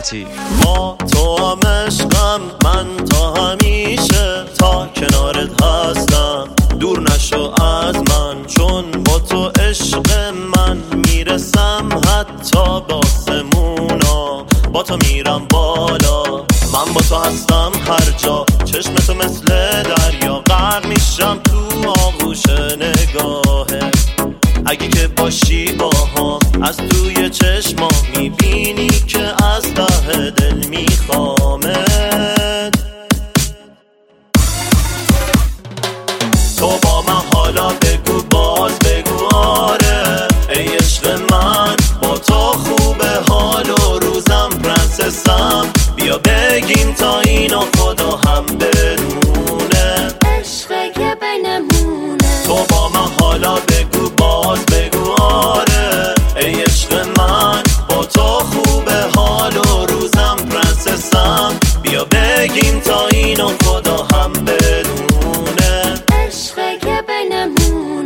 صحبتی. با تو هم عشقم من تا همیشه، تا کنارت هستم دور نشو از من، چون با تو عشق من میرسم حتی به آسمونا، با تو میرم بالا. من با تو هستم هر جا، چشم تو مثل دریا، غرق میشم تو آغوش نگاهه. اگه که باشی با هم، از توی چشما میبینی که از ته دل میخوامت. تو با من حالا بگو، باز بگو آره، ای عشق من با تو خوبه حال و روزم، پرنسسم بیا بگیم تا اینو خدا هم بدونه، عشقه که بینمونه. تو با من حالا بگو، باز بگو آره، ای عشق من با تو خوبه حال و روزم، پرنسسم بیا بگیم تا اینو خدا هم بدونه، عشقه که بینمونه.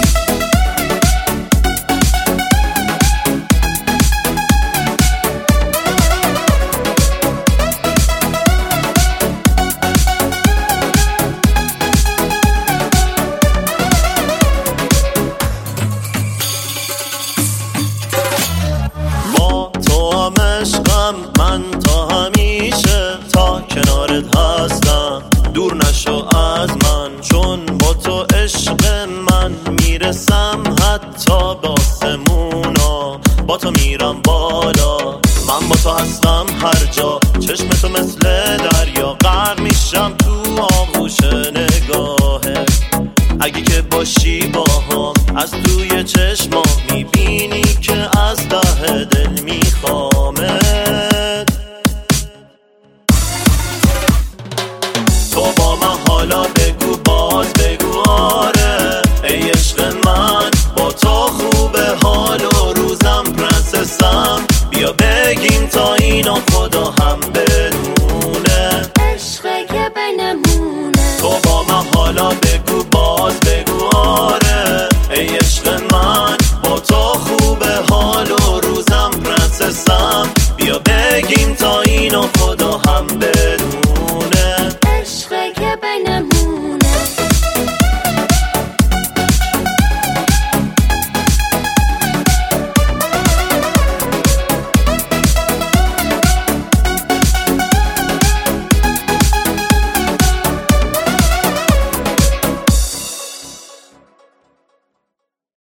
عشقم من تا همیشه، تا کنارت هستم دور نشو از من، چون با تو عشق من میرسم حتی به آسمونا، با تو میرم بالا. من با تو هستم هر جا، چشم تو مثل دریا، غرق میشم تو آغوش نگاهه. اگه که باشی با هم، از توی چشما میبینی که از ته دل میخوامت. تو با من حالا بگو، باز بگو آره، ای عشق من با تو خوبه حال و روزم، پرنسسم بیا بگیم تا اینو خدا هم بدونه، عشقه که بینمونه. تو با من حالا بگو، باز